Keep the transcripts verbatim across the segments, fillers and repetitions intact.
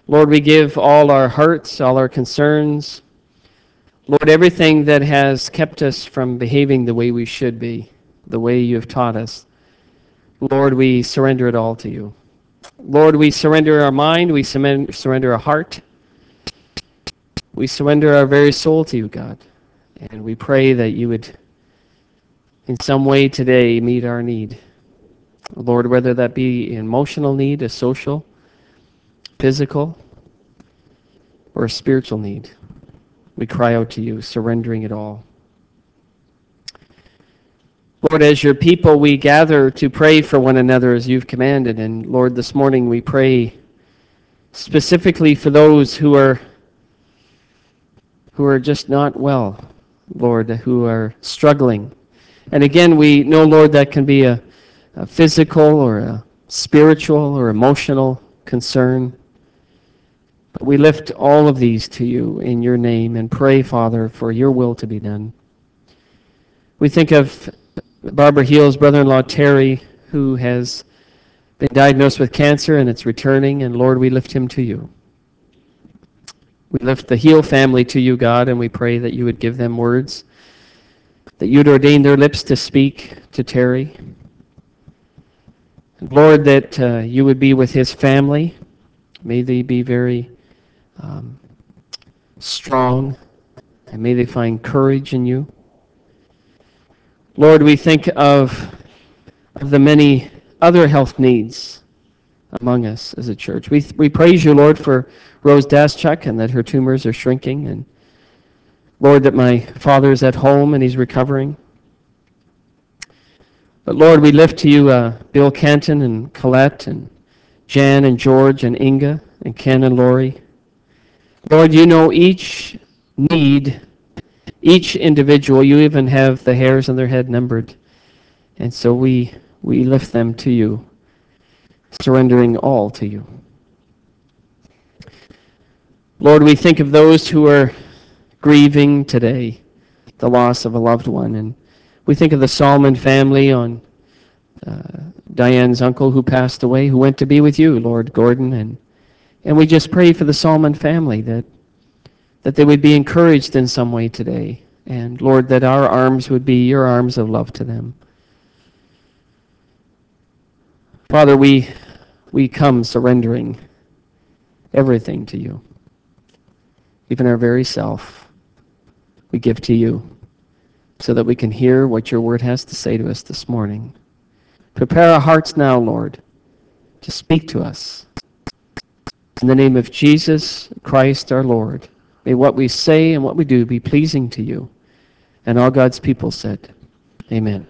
Lord, we give all our hearts, all our concerns, Lord, everything that has kept us from behaving the way we should be, the way you have taught us. Lord, we surrender it all to you. Lord, we surrender our mind, we surrender our heart, we surrender our very soul to you, God. And we pray that you would, in some way today, meet our need. Lord, whether that be emotional need, a social, physical, or a spiritual need, we cry out to you, surrendering it all. Lord, as your people, we gather to pray for one another as you've commanded. And Lord, this morning we pray specifically for those who are who are just not well, Lord, who are struggling. And again, we know, Lord, that can be a, a physical or a spiritual or emotional concern. But we lift all of these to you in your name and pray, Father, for your will to be done. We think of Barbara Heal's brother-in-law, Terry, who has been diagnosed with cancer and it's returning, and Lord, we lift him to you. We lift the Heal family to you, God, and we pray that you would give them words, that you'd ordain their lips to speak to Terry. And Lord, that uh, you would be with his family. May they be very um, strong, and may they find courage in you. Lord, we think of, of the many other health needs among us as a church. We, we praise you, Lord, for Rose Daschuk and that her tumors are shrinking. And Lord, that my father is at home and he's recovering. But Lord, we lift to you uh, Bill Canton and Colette and Jan and George and Inga and Ken and Lori. Lord, you know each need, each individual. You even have the hairs on their head numbered. And so we, we lift them to you, surrendering all to you. Lord, we think of those who are grieving today the loss of a loved one. And we think of the Salmon family on uh, Diane's uncle who passed away, who went to be with you, Lord Gordon. And, and we just pray for the Salmon family that, that they would be encouraged in some way today. And Lord, that our arms would be your arms of love to them. Father, we, we come surrendering everything to you. Even our very self, we give to you so that we can hear what your word has to say to us this morning. Prepare our hearts now, Lord, to speak to us. In the name of Jesus Christ our Lord, may what we say and what we do be pleasing to you. And all God's people said, amen.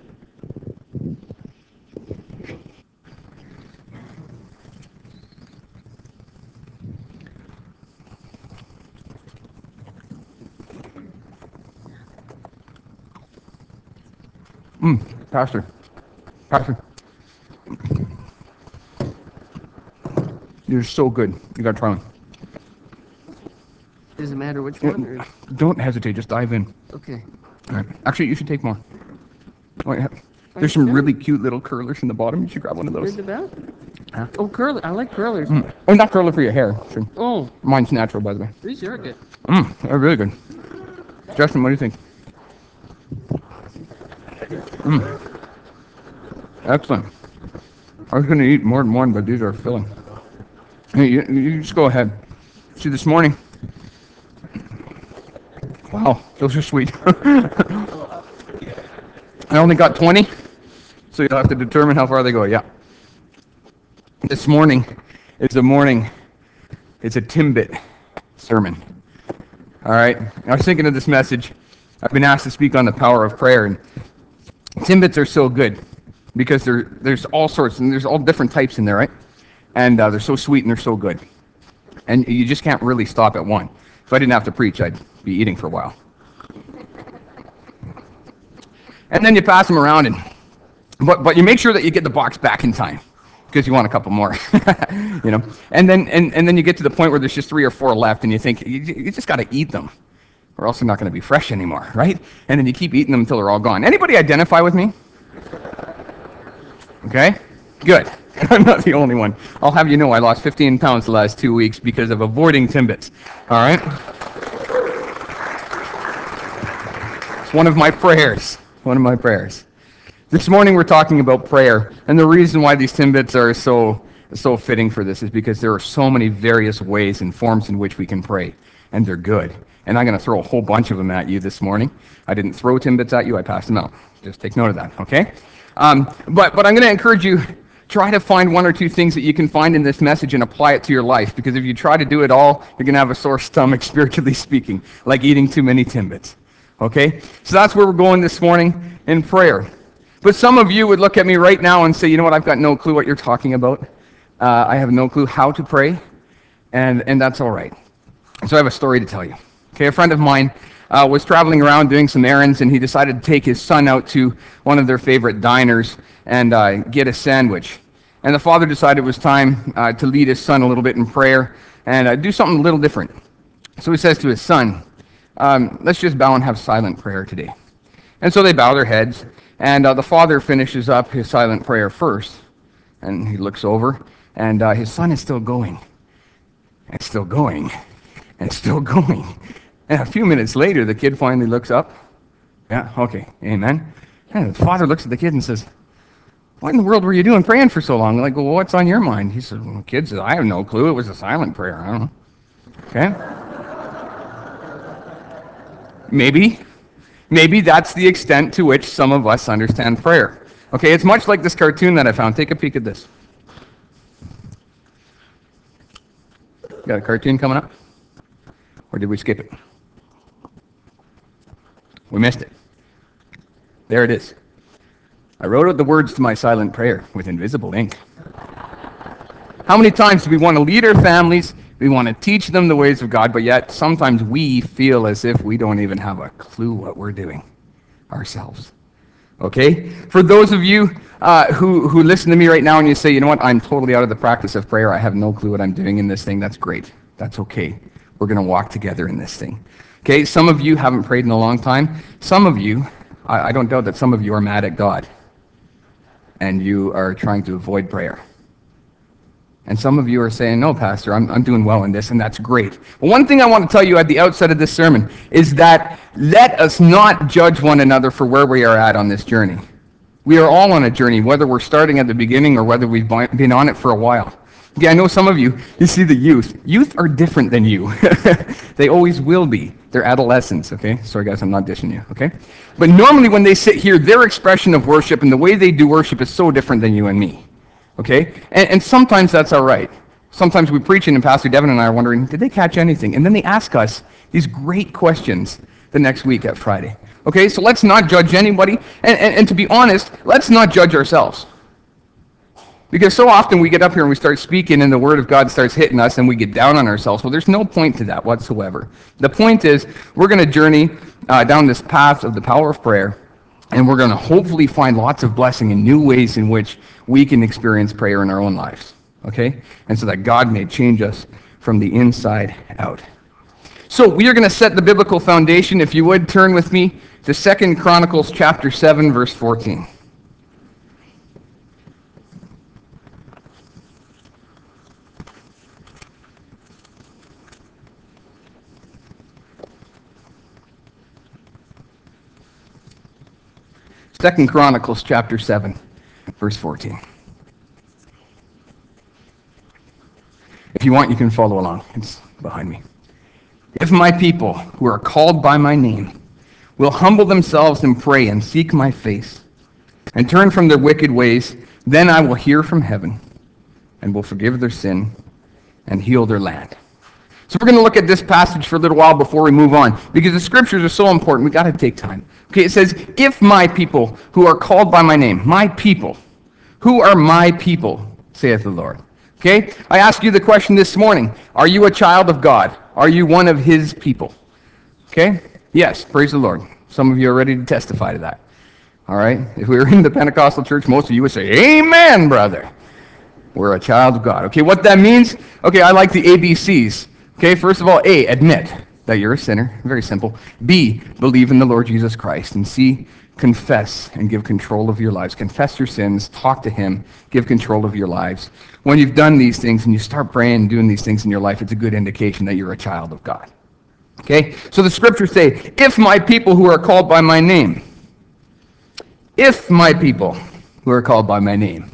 Mm, Pastor, Pastor, you're so good. You got to try one. Doesn't matter which one? Or... Don't hesitate. Just dive in. Okay. All right. Actually, you should take more. Wait, there's some really cute little curlers in the bottom. You should grab one of those. Where's the bell? Huh? Oh, curler. I like curlers. Mm. Oh, not curler for your hair. Sure. Oh. Mine's natural, by the way. These are good. Mm, they're really good. Justin, what do you think? Mm. Excellent. I was going to eat more than one, but these are filling. Hey, you, you just go ahead. See, this morning, wow, those are sweet. I only got twenty, so you'll have to determine how far they go. Yeah. This morning is the morning, it's a Timbit sermon. All right. I was thinking of this message. I've been asked to speak on the power of prayer, and Timbits are so good because there, there's all sorts, and there's all different types in there, right? And uh, they're so sweet and they're so good. And you just can't really stop at one. If I didn't have to preach, I'd be eating for a while. And then you pass them around, and but but you make sure that you get the box back in time because you want a couple more, you know. And then and, and then you get to the point where there's just three or four left, and you think you, you just got to eat them, or else they're not going to be fresh anymore, right? And then you keep eating them until they're all gone. Anybody identify with me? Okay. Good. I'm not the only one. I'll have you know I lost fifteen pounds the last two weeks because of avoiding Timbits. All right? It's one of my prayers. One of my prayers. This morning we're talking about prayer, and the reason why these Timbits are so so fitting for this is because there are so many various ways and forms in which we can pray, and they're good. And I'm going to throw a whole bunch of them at you this morning. I didn't throw Timbits at you, I passed them out. Just take note of that, okay? Um, but, but I'm going to encourage you, try to find one or two things that you can find in this message and apply it to your life, because if you try to do it all, you're going to have a sore stomach, spiritually speaking, like eating too many Timbits, okay? So that's where we're going this morning in prayer. But some of you would look at me right now and say, you know what, I've got no clue what you're talking about. Uh, I have no clue how to pray, and, and that's all right. So I have a story to tell you. Okay, a friend of mine uh, was traveling around doing some errands, and he decided to take his son out to one of their favorite diners and uh, get a sandwich. And the father decided it was time uh, to lead his son a little bit in prayer and uh, do something a little different. So he says to his son, um, let's just bow and have silent prayer today. And so they bow their heads, and uh, the father finishes up his silent prayer first, and he looks over, and uh, his son is still going, and still going, and still going. And a few minutes later, the kid finally looks up. Yeah, okay, amen. And the father looks at the kid and says, what in the world were you doing praying for so long? Like, well, what's on your mind? He said, well, the kid says, I have no clue. It was a silent prayer. I don't know. Okay? Maybe. Maybe that's the extent to which some of us understand prayer. Okay, it's much like this cartoon that I found. Take a peek at this. Got a cartoon coming up? Or did we skip it? We missed it. There it is. I wrote out the words to my silent prayer with invisible ink. How many times do we want to lead our families, we want to teach them the ways of God, but yet sometimes we feel as if we don't even have a clue what we're doing ourselves. Okay? For those of you uh, who, who listen to me right now and you say, you know what, I'm totally out of the practice of prayer, I have no clue what I'm doing in this thing, that's great. That's okay. We're going to walk together in this thing. Okay? Some of you haven't prayed in a long time. Some of you, I, I don't doubt that some of you are mad at God, and you are trying to avoid prayer. And some of you are saying, no, Pastor, I'm, I'm doing well in this, and that's great. But one thing I want to tell you at the outset of this sermon is that let us not judge one another for where we are at on this journey. We are all on a journey, whether we're starting at the beginning or whether we've been on it for a while. Yeah, I know some of you, you see the youth. Youth are different than you. They always will be. They're adolescents, okay? Sorry, guys, I'm not dishing you, okay? But normally when they sit here, their expression of worship and the way they do worship is so different than you and me. Okay? And, and sometimes that's all right. Sometimes we preach and Pastor Devin and I are wondering, did they catch anything? And then they ask us these great questions the next week at Friday. Okay? So let's not judge anybody. And, and, and to be honest, let's not judge ourselves. Because so often we get up here and we start speaking and the Word of God starts hitting us and we get down on ourselves. Well, there's no point to that whatsoever. The point is we're going to journey uh, down this path of the power of prayer. And we're going to hopefully find lots of blessing in new ways in which we can experience prayer in our own lives. Okay? And so that God may change us from the inside out. So we are going to set the biblical foundation. If you would, turn with me to Second Chronicles chapter seven, verse fourteen. Second Chronicles chapter seven, verse fourteen. If you want, you can follow along. It's behind me. If my people, who are called by my name, will humble themselves and pray and seek my face and turn from their wicked ways, then I will hear from heaven and will forgive their sin and heal their land. So we're going to look at this passage for a little while before we move on, because the scriptures are so important. We've got to take time. Okay, it says, if my people who are called by my name, my people, who are my people, saith the Lord. Okay, I ask you the question this morning, are you a child of God? Are you one of his people? Okay, yes, praise the Lord. Some of you are ready to testify to that. All right, if we were in the Pentecostal church, most of you would say, amen, brother. We're a child of God. Okay, what that means? Okay, I like the A B Cs. Okay, first of all, A, admit that you're a sinner. Very simple. B, believe in the Lord Jesus Christ. And C, confess and give control of your lives. Confess your sins, talk to him, give control of your lives. When you've done these things and you start praying and doing these things in your life, it's a good indication that you're a child of God. Okay? So the scriptures say, if my people who are called by my name, if my people who are called by my name.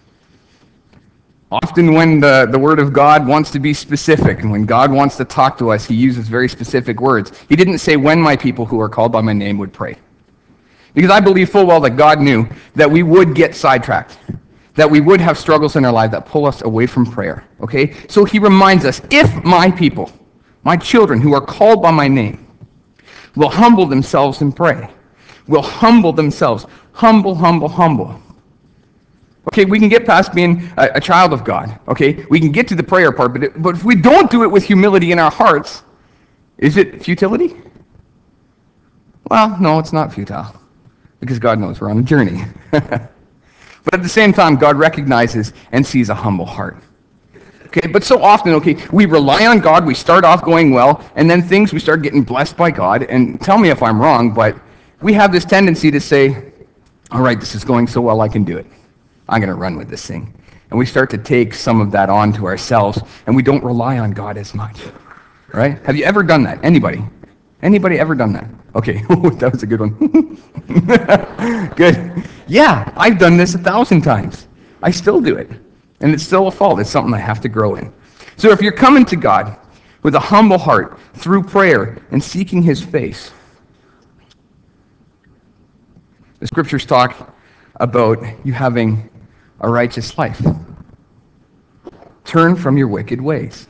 Often when the, the word of God wants to be specific, and when God wants to talk to us, he uses very specific words. He didn't say when my people who are called by my name would pray. Because I believe full well that God knew that we would get sidetracked, that we would have struggles in our life that pull us away from prayer, okay? So he reminds us, if my people, my children who are called by my name, will humble themselves and pray, will humble themselves, humble, humble, humble. Okay, we can get past being a, a child of God, okay? We can get to the prayer part, but, it, but if we don't do it with humility in our hearts, is it futility? Well, no, it's not futile. Because God knows we're on a journey. But at the same time, God recognizes and sees a humble heart. Okay, but so often, okay, we rely on God, we start off going well, and then things, we start getting blessed by God, and tell me if I'm wrong, but we have this tendency to say, all right, this is going so well, I can do it. I'm going to run with this thing. And we start to take some of that on to ourselves, and we don't rely on God as much. Right? Have you ever done that? Anybody? Anybody ever done that? Okay, that was a good one. Good. Yeah, I've done this a thousand times. I still do it. And it's still a fault. It's something I have to grow in. So if you're coming to God with a humble heart through prayer and seeking his face, the scriptures talk about you having a righteous life. Turn from your wicked ways.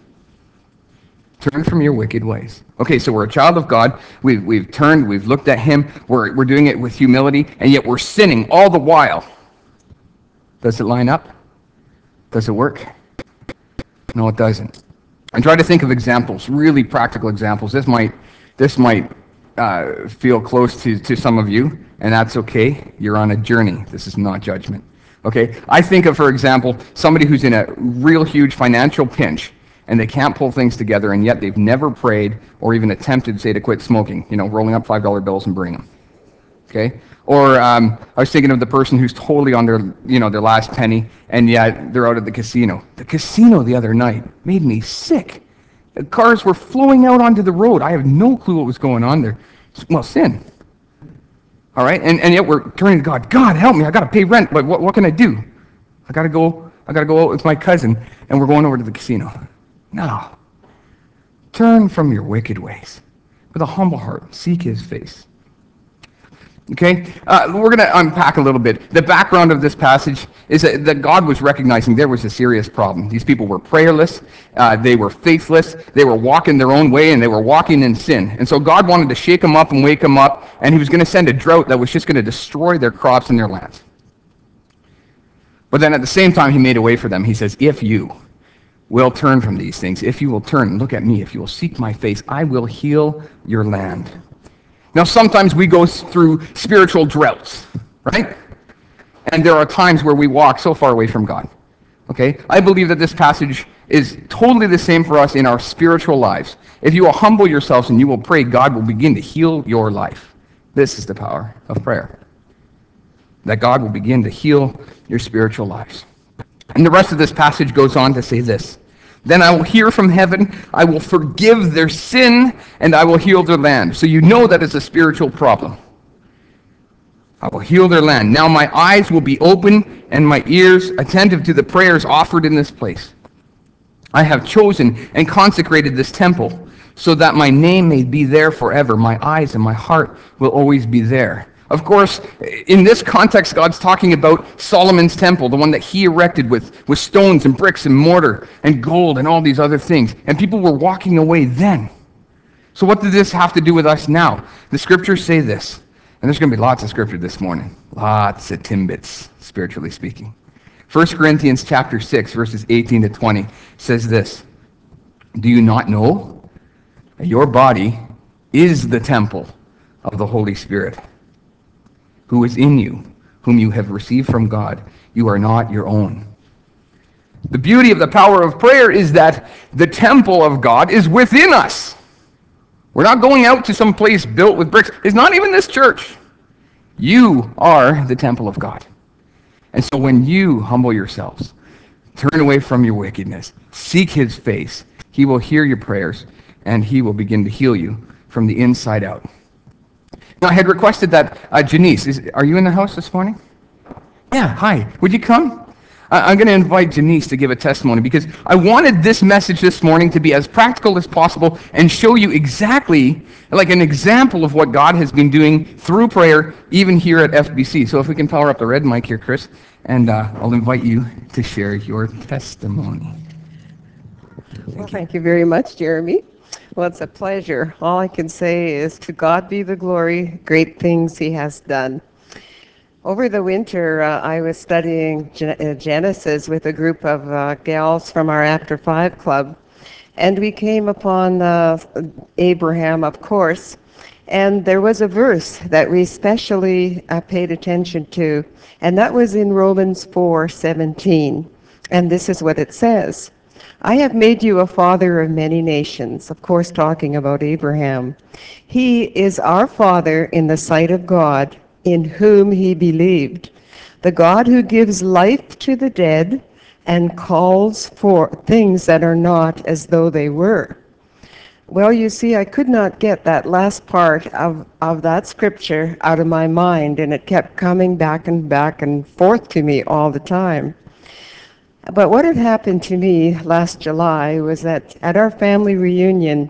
Turn from your wicked ways. Okay, so we're a child of God. We've, we've turned, we've looked at him. We're, we're doing it with humility, and yet we're sinning all the while. Does it line up? Does it work? No, it doesn't. And try to think of examples, really practical examples. This might, this might uh, feel close to, to some of you, and that's okay. You're on a journey. This is not judgment. Okay? I think of, for example, somebody who's in a real huge financial pinch, and they can't pull things together, and yet they've never prayed or even attempted, say, to quit smoking, you know, rolling up five dollar bills and burning them. Okay? Or um, I was thinking of the person who's totally on their, you know, their last penny, and yet they're out at the casino. The casino the other night made me sick. The cars were flowing out onto the road. I have no clue what was going on there. Well, sin. All right? And, and yet we're turning to God. God, help me. I got to pay rent. But what, what can I do? I got to go, I got to go out with my cousin, and we're going over to the casino. No. Turn from your wicked ways. With a humble heart, seek his face. Okay? Uh, we're going to unpack a little bit. The background of this passage is that, that God was recognizing there was a serious problem. These people were prayerless. Uh, they were faithless. They were walking their own way, and they were walking in sin. And so God wanted to shake them up and wake them up, and he was going to send a drought that was just going to destroy their crops and their lands. But then at the same time, he made a way for them. He says, if you will turn from these things, if you will turn, look at me, if you will seek my face, I will heal your land. Now, sometimes we go through spiritual droughts, right? And there are times where we walk so far away from God. Okay? I believe that this passage is totally the same for us in our spiritual lives. If you will humble yourselves and you will pray, God will begin to heal your life. This is the power of prayer. That God will begin to heal your spiritual lives. And the rest of this passage goes on to say this. Then I will hear from heaven, I will forgive their sin, and I will heal their land. So you know that it's a spiritual problem. I will heal their land. Now my eyes will be open and my ears attentive to the prayers offered in this place. I have chosen and consecrated this temple so that my name may be there forever. My eyes and my heart will always be there. Of course, in this context, God's talking about Solomon's temple, the one that he erected with, with stones and bricks and mortar and gold and all these other things. And people were walking away then. So what does this have to do with us now? The scriptures say this, and there's going to be lots of scripture this morning. Lots of timbits, spiritually speaking. First Corinthians chapter six, verses eighteen to twenty says this, do you not know that your body is the temple of the Holy Spirit, who is in you, whom you have received from God? You are not your own. The beauty of the power of prayer is that the temple of God is within us. We're not going out to some place built with bricks. It's not even this church. You are the temple of God. And so when you humble yourselves, turn away from your wickedness, seek his face, he will hear your prayers, and he will begin to heal you from the inside out. Now, I had requested that uh, Janice, is, are you in the house this morning? Yeah, hi. Would you come? I- I'm going to invite Janice to give a testimony because I wanted this message this morning to be as practical as possible and show you exactly, like an example of what God has been doing through prayer, even here at F B C. So if we can power up the red mic here, Chris, and uh, I'll invite you to share your testimony. Well, thank you very much, Jeremy. Well, it's a pleasure. All I can say is to God be the glory, great things he has done. Over the winter, uh, I was studying Gen- uh, Genesis with a group of uh, gals from our After Five club, and we came upon uh, Abraham, of course, and there was a verse that we especially uh, paid attention to, and that was in Romans four seventeen, and this is what it says. I have made you a father of many nations, of course, talking about Abraham. He is our father in the sight of God, in whom he believed, the God who gives life to the dead and calls for things that are not as though they were. Well, you see, I could not get that last part of, of that scripture out of my mind, and it kept coming back and back and forth to me all the time. But what had happened to me last July was that at our family reunion,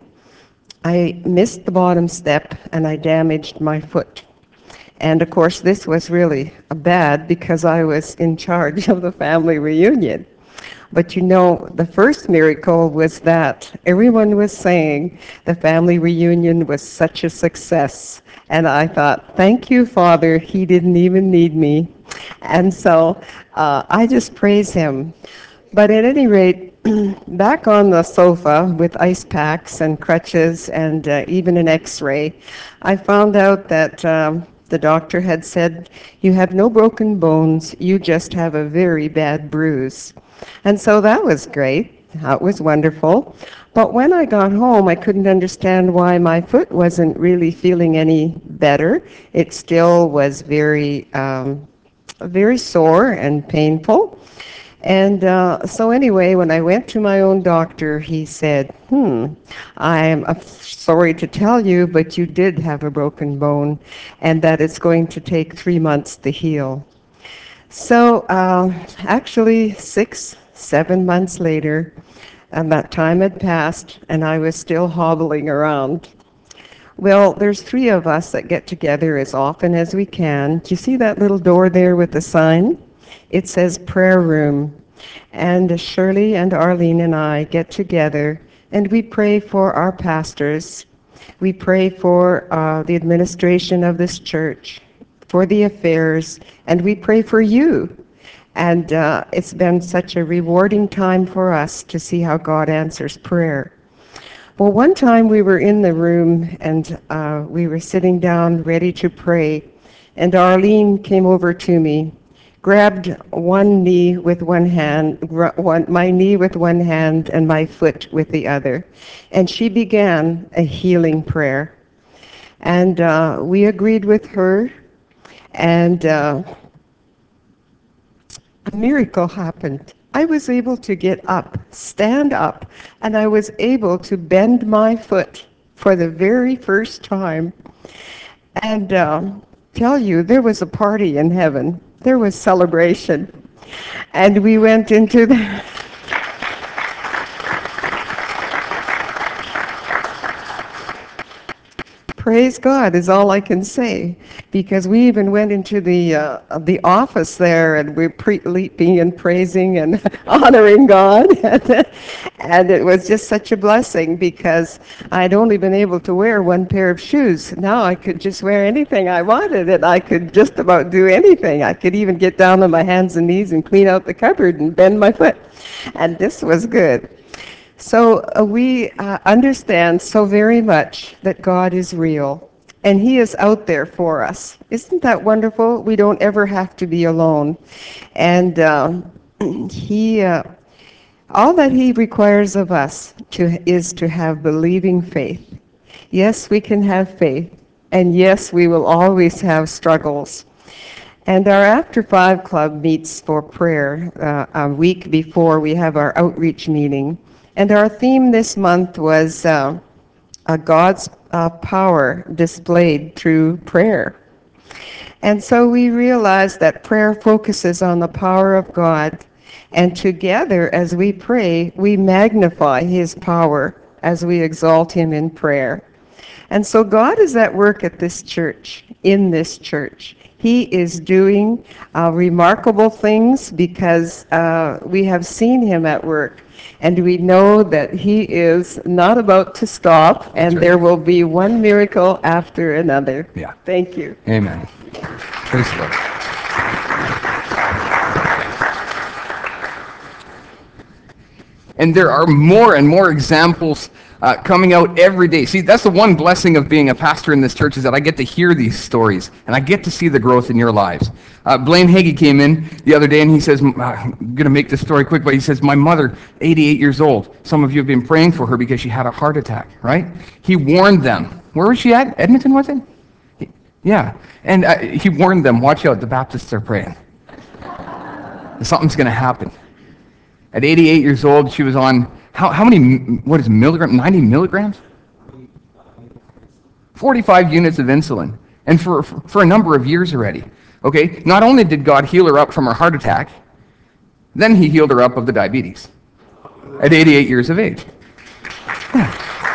I missed the bottom step and I damaged my foot. And of course, this was really bad because I was in charge of the family reunion. But you know, the first miracle was that everyone was saying the family reunion was such a success. And I thought, thank you, Father, he didn't even need me. And so uh, I just praise him. But at any rate, back on the sofa with ice packs and crutches and uh, even an x-ray, I found out that um, the doctor had said, you have no broken bones, you just have a very bad bruise. And so that was great. That was wonderful. But when I got home, I couldn't understand why my foot wasn't really feeling any better. It still was very, um, very sore and painful. And uh, so anyway, when I went to my own doctor, he said, hmm, I'm uh, sorry to tell you, but you did have a broken bone and that it's going to take three months to heal. So uh, actually, six, seven months later, and that time had passed, and I was still hobbling around. Well, there's three of us that get together as often as we can. Do you see that little door there with the sign? It says prayer room. And Shirley and Arlene and I get together and we pray for our pastors. We pray for uh, the administration of this church, for the affairs, and we pray for you. And uh, it's been such a rewarding time for us to see how God answers prayer. Well, one time we were in the room and uh, we were sitting down ready to pray, and Arlene came over to me, grabbed one knee with one hand, gr- one, my knee with one hand and my foot with the other, and she began a healing prayer. And uh, we agreed with her, and uh, a miracle happened. I was able to get up, stand up, and I was able to bend my foot for the very first time. And um, tell you, there was a party in heaven. There was celebration. And we went into the Praise God is all I can say, because we even went into the uh, the office there, and we're pre- leaping and praising and honoring God, and it was just such a blessing because I'd only been able to wear one pair of shoes. Now I could just wear anything I wanted, and I could just about do anything. I could even get down on my hands and knees and clean out the cupboard and bend my foot, and this was good. So uh, we uh, understand so very much that God is real and he is out there for us. Isn't that wonderful? We don't ever have to be alone. And um, he, uh, all that he requires of us to, is to have believing faith. Yes, we can have faith. And yes, we will always have struggles. And our After Five Club meets for prayer uh, a week before we have our outreach meeting. And our theme this month was uh, uh, God's uh, power displayed through prayer. And so we realized that prayer focuses on the power of God. And together, as we pray, we magnify his power as we exalt him in prayer. And so God is at work at this church, in this church. He is doing uh, remarkable things because uh, we have seen him at work. And we know that he is not about to stop, and right. there will be one miracle after another. Yeah. Thank you. Amen. Praise the Lord. And there are more and more examples uh, coming out every day. See, that's the one blessing of being a pastor in this church, is that I get to hear these stories, and I get to see the growth in your lives. Uh, Blaine Hagee came in the other day, and he says, I'm going to make this story quick, but he says, my mother, eighty-eight years old, some of you have been praying for her because she had a heart attack, right? He warned them. Where was she at? Edmonton, was it? He, yeah. And uh, he warned them, watch out, the Baptists are praying. Something's going to happen. At eighty-eight years old, she was on, how, how many, what is milligram, ninety milligrams? forty-five units of insulin. And for, for, for a number of years already. Okay, not only did God heal her up from her heart attack, then he healed her up of the diabetes at eighty-eight years of age. Yeah.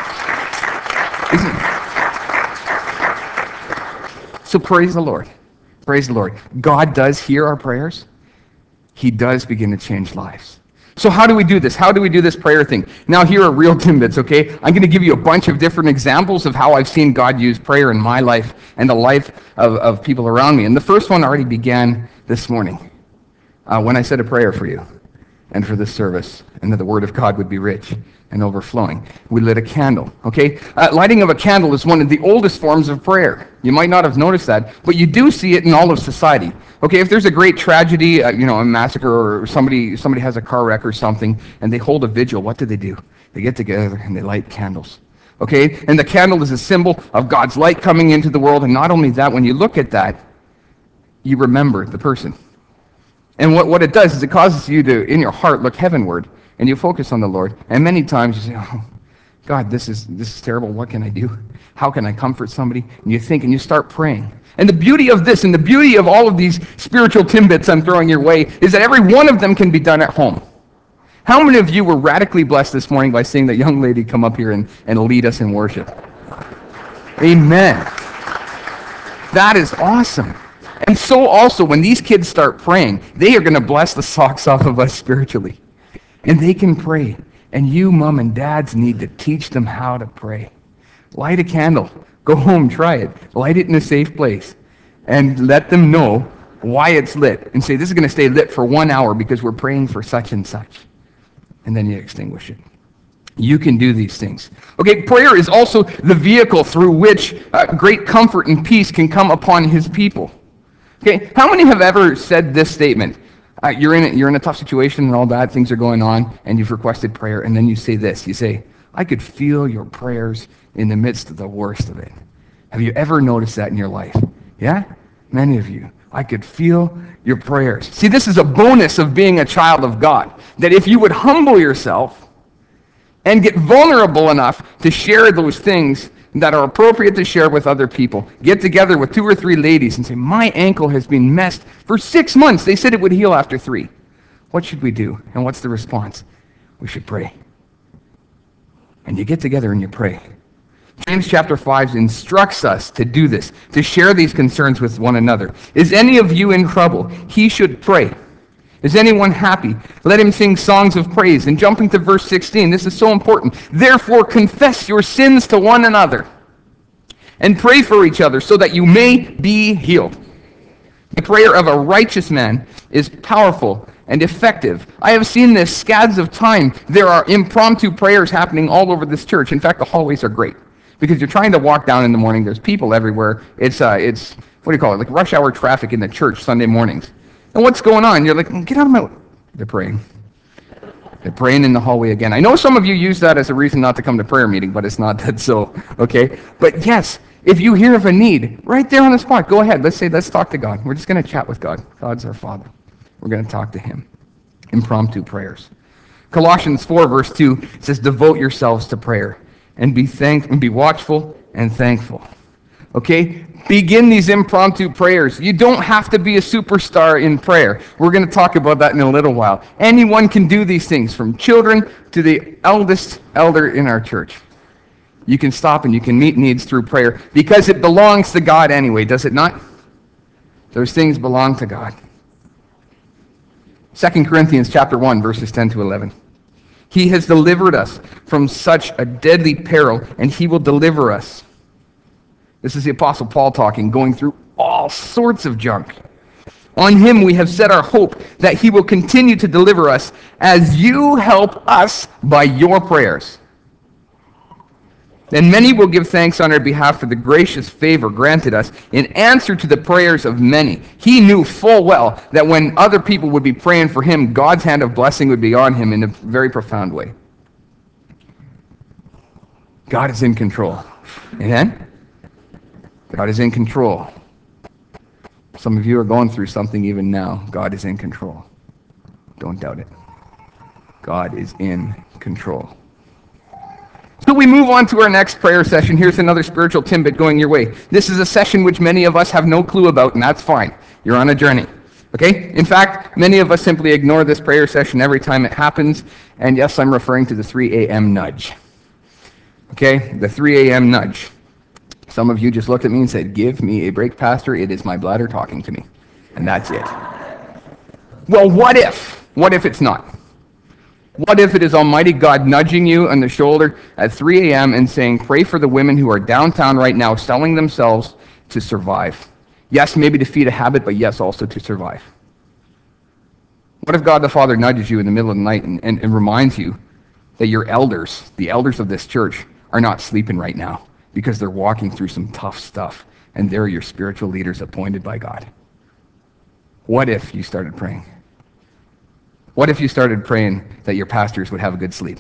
Isn't, so praise the Lord. Praise the Lord. God does hear our prayers. He does begin to change lives. So how do we do this? How do we do this prayer thing? Now, here are real Timbits, okay? I'm going to give you a bunch of different examples of how I've seen God use prayer in my life and the life of, of people around me. And the first one already began this morning uh, when I said a prayer for you and for this service, and that the Word of God would be rich and overflowing. We lit a candle, okay? Uh, lighting of a candle is one of the oldest forms of prayer. You might not have noticed that, but you do see it in all of society. Okay, if there's a great tragedy, uh, you know, a massacre, or somebody somebody has a car wreck or something, and they hold a vigil, what do they do? They get together and they light candles. Okay, and the candle is a symbol of God's light coming into the world, and not only that, when you look at that, you remember the person. And what, what it does is it causes you to, in your heart, look heavenward, and you focus on the Lord. And many times you say, oh, God, this is this is terrible. What can I do? How can I comfort somebody? And you think, and you start praying. And the beauty of this, and the beauty of all of these spiritual Timbits I'm throwing your way, is that every one of them can be done at home. How many of you were radically blessed this morning by seeing that young lady come up here and, and lead us in worship? Amen. That is awesome. And so also, when these kids start praying, they are going to bless the socks off of us spiritually. And they can pray. And you, mom and dads, need to teach them how to pray. Light a candle. Go home, try it. Light it in a safe place. And let them know why it's lit. And say, this is going to stay lit for one hour because we're praying for such and such. And then you extinguish it. You can do these things. Okay, prayer is also the vehicle through which uh, great comfort and peace can come upon his people. Okay, how many have ever said this statement? Uh, you're in a, you're in a tough situation and all bad things are going on, and you've requested prayer, and then you say this. You say, I could feel your prayers in the midst of the worst of it. Have you ever noticed that in your life? Yeah? Many of you. I could feel your prayers. See, this is a bonus of being a child of God, that if you would humble yourself and get vulnerable enough to share those things that are appropriate to share with other people. Get together with two or three ladies and say, my ankle has been messed for six months. They said it would heal after three. What should we do? And what's the response? We should pray. And you get together and you pray. James chapter five instructs us to do this, to share these concerns with one another. Is any of you in trouble? He should pray. Is anyone happy? Let him sing songs of praise. And jumping to verse sixteen, this is so important. Therefore confess your sins to one another and pray for each other so that you may be healed. The prayer of a righteous man is powerful and effective. I have seen this scads of time. There are impromptu prayers happening all over this church. In fact, the hallways are great because you're trying to walk down in the morning. There's people everywhere. It's, uh, it's what do you call it, like rush hour traffic in the church Sunday mornings. And what's going on? You're like, get out of my way. They're praying. They're praying in the hallway again. I know some of you use that as a reason not to come to prayer meeting, but it's not that so, okay? But yes, If you hear of a need, right there on the spot, go ahead. Let's say, let's talk to God. We're just going to chat with God. God's our Father. We're going to talk to him. Impromptu prayers. Colossians four, verse two says, devote yourselves to prayer and be thank and be watchful and thankful. Okay? Begin these impromptu prayers. You don't have to be a superstar in prayer. We're going to talk about that in a little while. Anyone can do these things, from children to the eldest elder in our church. You can stop and you can meet needs through prayer because it belongs to God anyway, does it not? Those things belong to God. Second Corinthians chapter one, verses ten to eleven. He has delivered us from such a deadly peril, and he will deliver us. This is the Apostle Paul talking, going through all sorts of junk. On him we have set our hope that he will continue to deliver us as you help us by your prayers. And many will give thanks on our behalf for the gracious favor granted us in answer to the prayers of many. He knew full well that when other people would be praying for him, God's hand of blessing would be on him in a very profound way. God is in control. Amen? God is in control. Some of you are going through something even now. God is in control. Don't doubt it. God is in control. So we move on to our next prayer session. Here's another spiritual tidbit going your way. This is a session which many of us have no clue about, and that's fine. You're on a journey. Okay? In fact, many of us simply ignore this prayer session every time it happens. And yes, I'm referring to the three a.m. nudge. Okay? The three a.m. nudge. Some of you just looked at me and said, give me a break, Pastor. It is my bladder talking to me. And that's it. Well, what if? What if it's not? What if it is Almighty God nudging you on the shoulder at three a.m. and saying, pray for the women who are downtown right now selling themselves to survive? Yes, maybe to feed a habit, but yes, also to survive. What if God the Father nudges you in the middle of the night and, and, and reminds you that your elders, the elders of this church, are not sleeping right now because they're walking through some tough stuff, and they're your spiritual leaders appointed by God? What if you started praying? What if you started praying that your pastors would have a good sleep?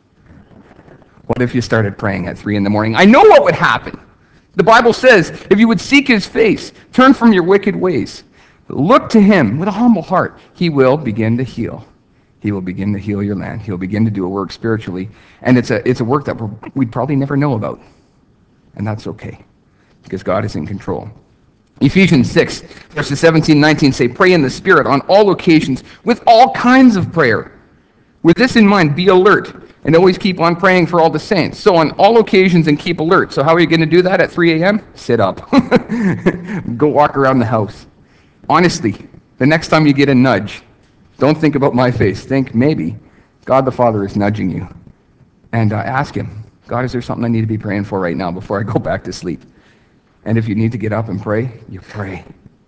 What if you started praying at three in the morning? I know what would happen. The Bible says, if you would seek his face, turn from your wicked ways, look to him with a humble heart, he will begin to heal. He will begin to heal your land. He'll begin to do a work spiritually. And it's a, it's a work that we'd probably never know about. And that's okay, because God is in control. Ephesians six, verses seventeen and nineteen say, pray in the Spirit on all occasions with all kinds of prayer. With this in mind, be alert and always keep on praying for all the saints. So on all occasions and keep alert. So how are you going to do that at three a.m.? Sit up. Go walk around the house. Honestly, the next time you get a nudge, don't think about my face. Think maybe God the Father is nudging you. And uh, ask him, God, is there something I need to be praying for right now before I go back to sleep? And if you need to get up and pray, you pray.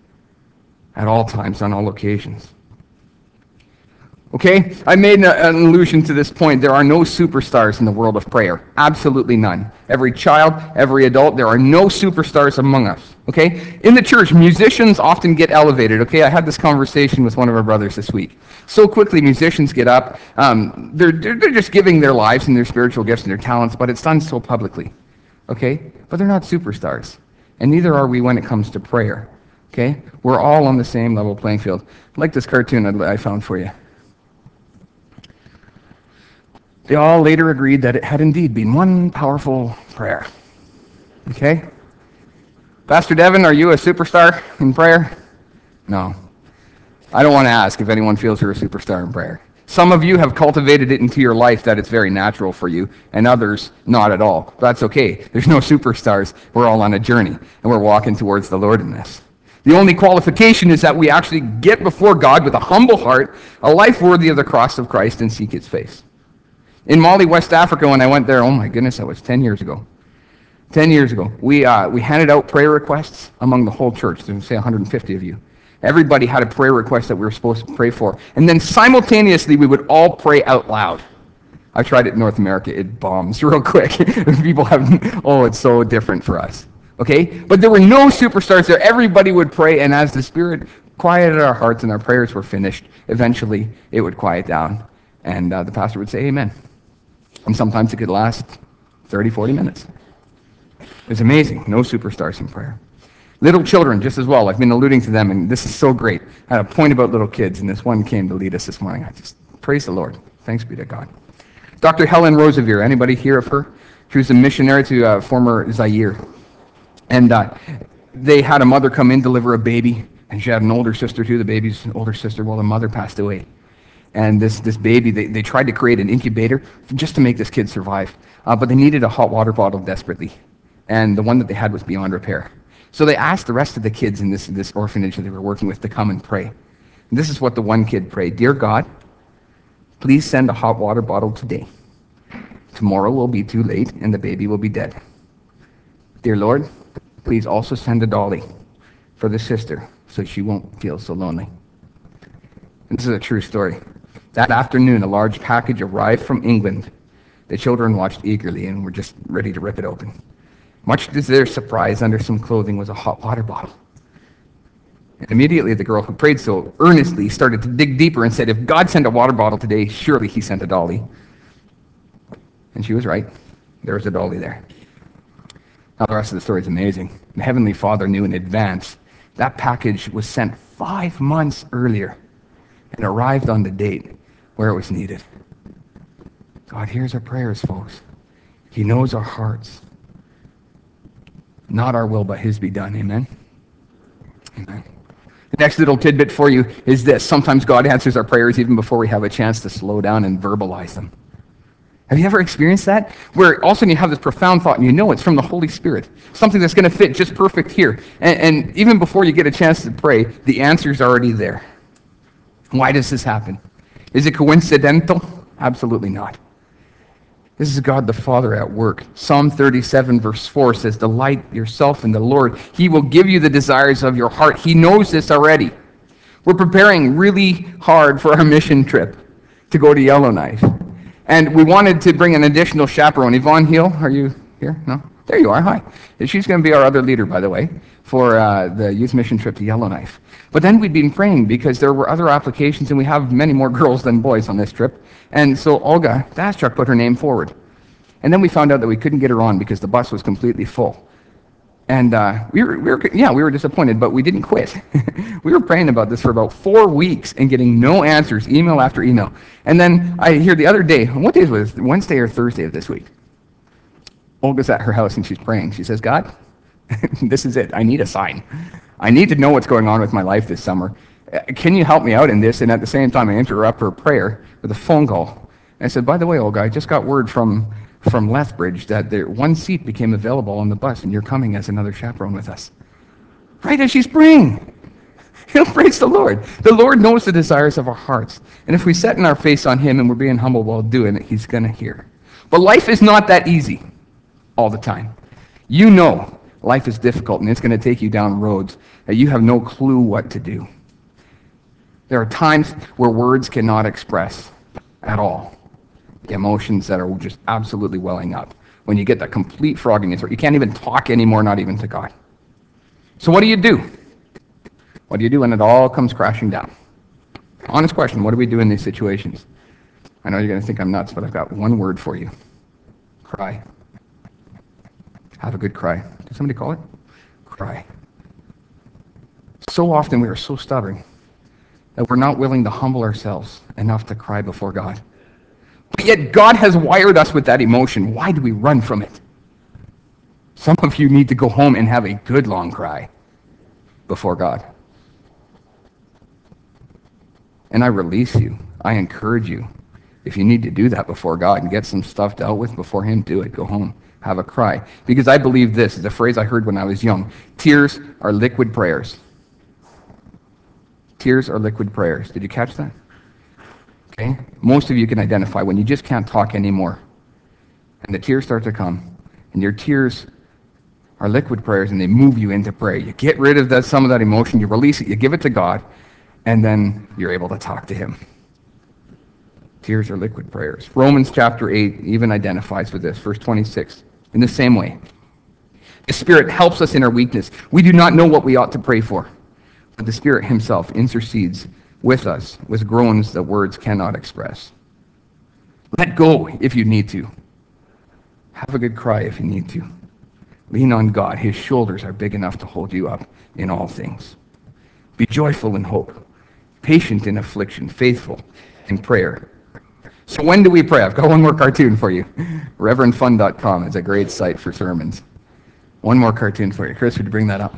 At all times, on all occasions. Okay? I made an allusion to this point. There are no superstars in the world of prayer. Absolutely none. Every child, every adult, there are no superstars among us. Okay? In the church, musicians often get elevated. Okay? I had this conversation with one of our brothers this week. So quickly, musicians get up. Um, they're, they're, they're just giving their lives and their spiritual gifts and their talents, but it's done so publicly. Okay? But they're not superstars. And neither are we when it comes to prayer. Okay? We're all on the same level playing field. I like this cartoon I found for you. They all later agreed that it had indeed been one powerful prayer. Okay? Pastor Devin, are you a superstar in prayer? No. I don't want to ask if anyone feels you're a superstar in prayer. Some of you have cultivated it into your life that it's very natural for you, and others not at all. That's okay. There's no superstars. We're all on a journey, and we're walking towards the Lord in this. The only qualification is that we actually get before God with a humble heart, a life worthy of the cross of Christ, and seek his face. In Mali, West Africa, when I went there, oh my goodness, that was ten years ago. ten years ago, we, uh, we handed out prayer requests among the whole church. There's, say, one hundred fifty of you. Everybody had a prayer request that we were supposed to pray for. And then simultaneously, we would all pray out loud. I tried it in North America. It bombs real quick. People have, oh, it's so different for us. Okay? But there were no superstars there. Everybody would pray, and as the Spirit quieted our hearts and our prayers were finished, eventually it would quiet down, and uh, the pastor would say amen. And sometimes it could last thirty, forty minutes. It's amazing. No superstars in prayer. Little children, just as well. I've been alluding to them, and this is so great. I had a point about little kids, and this one came to lead us this morning. I just praise the Lord. Thanks be to God. Doctor Helen Roseveare, anybody hear of her? She was a missionary to uh, former Zaire. And uh, they had a mother come in, deliver a baby, and she had an older sister too, the baby's older sister. Well, the mother passed away. And this, this baby, they, they tried to create an incubator just to make this kid survive. Uh, but they needed a hot water bottle desperately. And the one that they had was beyond repair. So they asked the rest of the kids in this, this orphanage that they were working with to come and pray. And this is what the one kid prayed. Dear God, please send a hot water bottle today. Tomorrow will be too late and the baby will be dead. Dear Lord, please also send a dolly for the sister so she won't feel so lonely. And this is a true story. That afternoon, a large package arrived from England. The children watched eagerly and were just ready to rip it open. Much to their surprise, under some clothing was a hot water bottle. And immediately the girl who prayed so earnestly started to dig deeper and said, if God sent a water bottle today, surely he sent a dolly. And she was right. There was a dolly there. Now the rest of the story is amazing. The Heavenly Father knew in advance that package was sent five months earlier and arrived on the date where it was needed. God hears our prayers, folks. He knows our hearts. Not our will, but his be done. Amen? Amen. The next little tidbit for you is this. Sometimes God answers our prayers even before we have a chance to slow down and verbalize them. Have you ever experienced that? Where all of a sudden you have this profound thought and you know it's from the Holy Spirit. Something that's going to fit just perfect here. And, and even before you get a chance to pray, the answer's already there. Why does this happen? Is it coincidental? Absolutely not. This is God the Father at work. Psalm thirty-seven verse four says, delight yourself in the Lord. He will give you the desires of your heart. He knows this already. We're preparing really hard for our mission trip to go to Yellowknife. And we wanted to bring an additional chaperone. Yvonne Heel, are you here? No? There you are. Hi. She's going to be our other leader, by the way, for uh, the youth mission trip to Yellowknife. But then we'd been praying because there were other applications, and we have many more girls than boys on this trip. And so Olga Daschuk put her name forward. And then we found out that we couldn't get her on because the bus was completely full. And uh, we, were, we were, yeah, we were disappointed, but we didn't quit. We were praying about this for about four weeks and getting no answers, email after email. And then I hear the other day, what day was it? Wednesday or Thursday of this week? Olga's at her house and she's praying. She says, God, this is it. I need a sign. I need to know what's going on with my life this summer. Can you help me out in this? And at the same time, I interrupt her prayer with a phone call. And I said, by the way, Olga, I just got word from from Lethbridge that there, one seat became available on the bus and you're coming as another chaperone with us. Right as she's praying. You know, praise the Lord. The Lord knows the desires of our hearts. And if we set in our face on him and we're being humble while doing it, he's going to hear. But life is not that easy all the time. You know life is difficult and it's going to take you down roads that you have no clue what to do. There are times where words cannot express at all the emotions that are just absolutely welling up. When you get that complete frog in your throat, you can't even talk anymore, not even to God. So what do you do? What do you do when it all comes crashing down? Honest question, what do we do in these situations? I know you're going to think I'm nuts, but I've got one word for you. Cry. Have a good cry. Did somebody call it? Cry. So often we are so stubborn that we're not willing to humble ourselves enough to cry before God. But yet God has wired us with that emotion. Why do we run from it? Some of you need to go home and have a good long cry before God. And I release you. I encourage you. If you need to do that before God and get some stuff dealt with before him, do it. Go home. Have a cry. Because I believe this is a phrase I heard when I was young. Tears are liquid prayers. Tears are liquid prayers. Did you catch that? Okay? Most of you can identify when you just can't talk anymore. And the tears start to come. And your tears are liquid prayers and they move you into prayer. You get rid of that, some of that emotion, you release it, you give it to God, and then you're able to talk to him. Tears are liquid prayers. Romans chapter eight even identifies with this, verse twenty-six. In the same way, the Spirit helps us in our weakness. We do not know what we ought to pray for, but the Spirit himself intercedes with us with groans that words cannot express. Let go if you need to. Have a good cry if you need to. Lean on God. His shoulders are big enough to hold you up in all things. Be joyful in hope, patient in affliction, faithful in prayer. So when do we pray? I've got one more cartoon for you. reverend fun dot com is a great site for sermons. One more cartoon for you. Chris, would you bring that up?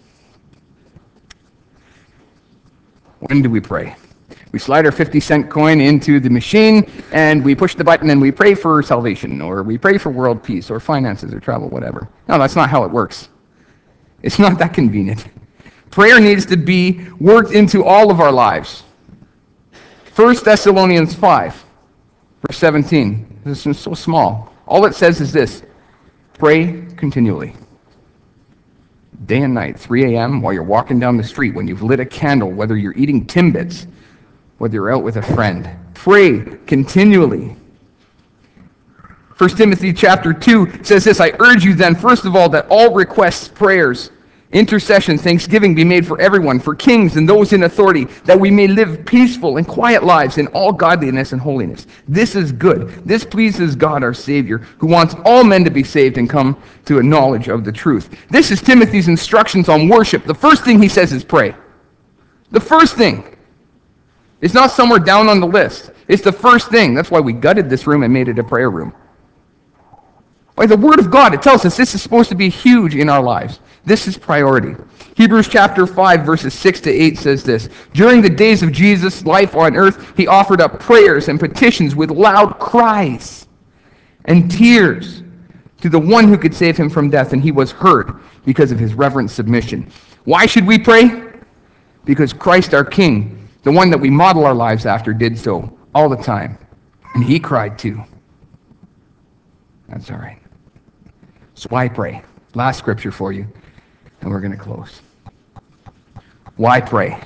When do we pray? We slide our fifty cent coin into the machine, and we push the button, and we pray for salvation, or we pray for world peace, or finances, or travel, whatever. No, that's not how it works. It's not that convenient. Prayer needs to be worked into all of our lives. First Thessalonians five, verse seventeen. This is so small. All it says is this: pray continually. Day and night, three a.m., while you're walking down the street, when you've lit a candle, whether you're eating Timbits, whether you're out with a friend. Pray continually. First Timothy chapter two says this: I urge you then, first of all, that all requests, prayers, intercession, thanksgiving be made for everyone, for kings and those in authority, that we may live peaceful and quiet lives in all godliness and holiness. This is good. This pleases God our Savior, who wants all men to be saved and come to a knowledge of the truth. This is Timothy's instructions on worship. The first thing he says is pray. The first thing. It's not somewhere down on the list. It's the first thing. That's why we gutted this room and made it a prayer room. By the Word of God, it tells us this is supposed to be huge in our lives. This is priority. Hebrews chapter five, verses six to eight says this: during the days of Jesus' life on earth, he offered up prayers and petitions with loud cries and tears to the one who could save him from death, and he was heard because of his reverent submission. Why should we pray? Because Christ our King, the one that we model our lives after, did so all the time. And he cried too. That's all right. So why pray? Last scripture for you, and we're going to close. Why pray?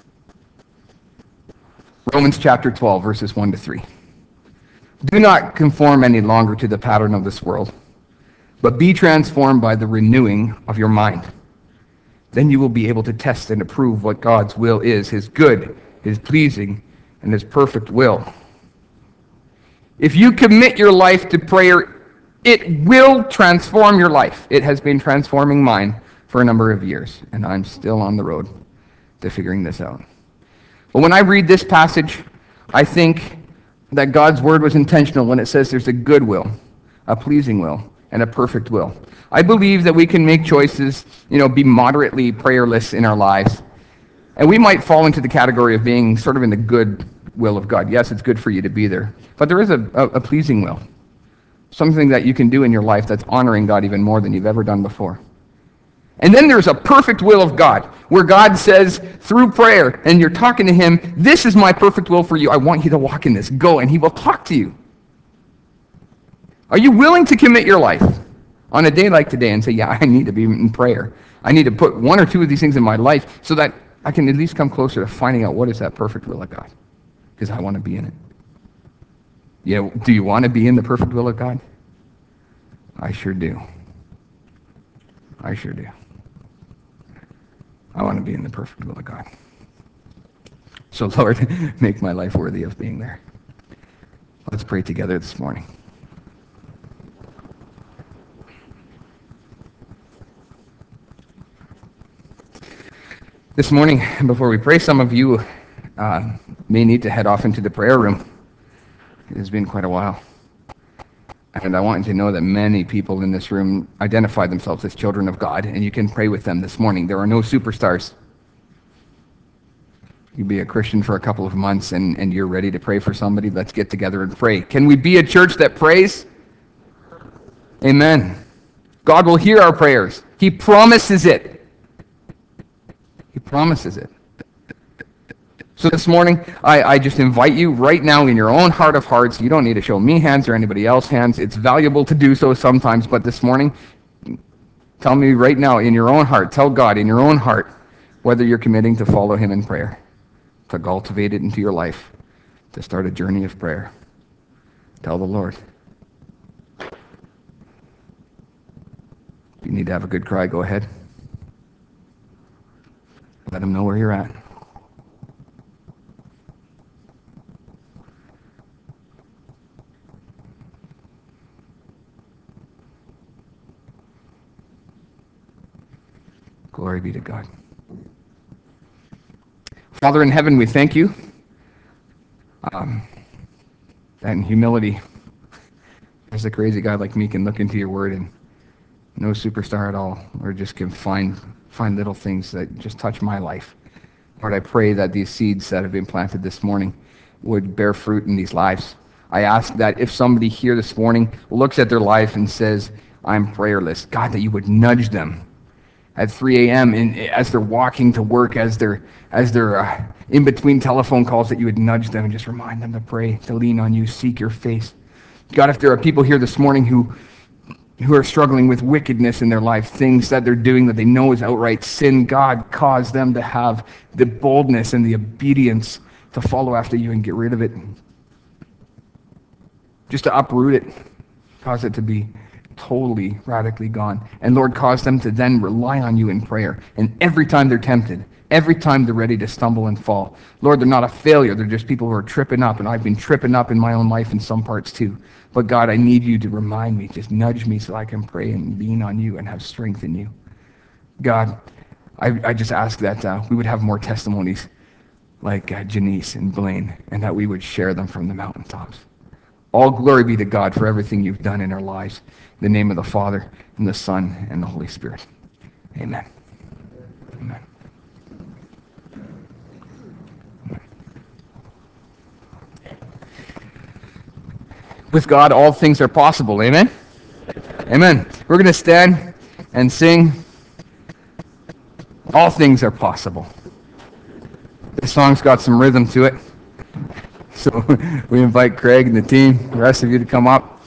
Romans chapter twelve, verses one to three. Do not conform any longer to the pattern of this world, but be transformed by the renewing of your mind. Then you will be able to test and approve what God's will is, his good, his pleasing, and his perfect will. If you commit your life to prayer, it will transform your life. It has been transforming mine for a number of years, and I'm still on the road to figuring this out. But when I read this passage, I think that God's word was intentional when it says there's a good will, a pleasing will, and a perfect will. I believe that we can make choices, you know, be moderately prayerless in our lives, and we might fall into the category of being sort of in the good will of God. Yes, it's good for you to be there, but there is a, a, a pleasing will. Something that you can do in your life that's honoring God even more than you've ever done before. And then there's a perfect will of God, where God says through prayer, and you're talking to him, this is my perfect will for you. I want you to walk in this. Go, and he will talk to you. Are you willing to commit your life on a day like today and say, yeah, I need to be in prayer. I need to put one or two of these things in my life so that I can at least come closer to finding out what is that perfect will of God, because I want to be in it. You know, do you want to be in the perfect will of God? I sure do. I sure do. I want to be in the perfect will of God. So, Lord, make my life worthy of being there. Let's pray together this morning. This morning, before we pray, some of you uh, may need to head off into the prayer room. It has been quite a while. And I want you to know that many people in this room identify themselves as children of God, and you can pray with them this morning. There are no superstars. You be a Christian for a couple of months, and, and you're ready to pray for somebody. Let's get together and pray. Can we be a church that prays? Amen. God will hear our prayers. He promises it. He promises it. So this morning, I, I just invite you right now in your own heart of hearts. You don't need to show me hands or anybody else hands. It's valuable to do so sometimes, but this morning, tell me right now in your own heart, tell God in your own heart whether you're committing to follow him in prayer, to cultivate it into your life, to start a journey of prayer. Tell the Lord. If you need to have a good cry, go ahead. Let him know where you're at. Glory be to God. Father in heaven, we thank you um, that in humility, there's a crazy guy like me can look into your word and no superstar at all, or just can find find little things that just touch my life. Lord, I pray that these seeds that have been planted this morning would bear fruit in these lives. I ask that if somebody here this morning looks at their life and says, I'm prayerless, God, that you would nudge them at three a.m. and as they're walking to work, as they're as they're uh, in between telephone calls, that you would nudge them and just remind them to pray, to lean on you, seek your face. God, if there are people here this morning who who are struggling with wickedness in their life, things that they're doing that they know is outright sin, God, cause them to have the boldness and the obedience to follow after you and get rid of it. Just to uproot it, cause it to be totally, radically gone. And Lord, cause them to then rely on you in prayer. And every time they're tempted, every time they're ready to stumble and fall, Lord, they're not a failure. They're just people who are tripping up. And I've been tripping up in my own life in some parts too. But God, I need you to remind me, just nudge me so I can pray and lean on you and have strength in you. God, I, I just ask that uh, we would have more testimonies like uh, Janice and Blaine, and that we would share them from the mountaintops. All glory be to God for everything you've done in our lives. In the name of the Father, and the Son, and the Holy Spirit. Amen. Amen. With God, all things are possible. Amen? Amen. We're going to stand and sing, All Things Are Possible. This song's got some rhythm to it. So we invite Craig and the team, the rest of you to come up.